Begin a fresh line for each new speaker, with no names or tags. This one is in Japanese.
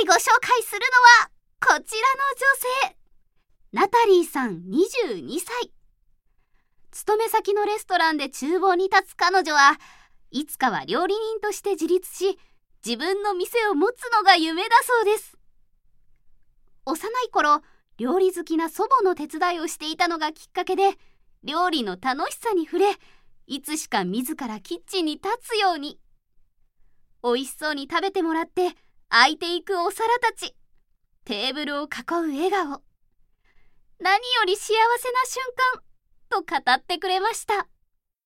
回ご紹介するのはこちらの女性、ナタリーさん22歳。勤め先のレストランで厨房に立つ彼女はいつかは料理人として自立し、自分の店を持つのが夢だそうです。幼い頃、料理好きな祖母の手伝いをしていたのがきっかけで、料理の楽しさに触れ、いつしか自らキッチンに立つように。美味しそうに食べてもらって空いていくお皿たち、テーブルを囲う笑顔、何より幸せな瞬間と語ってくれました。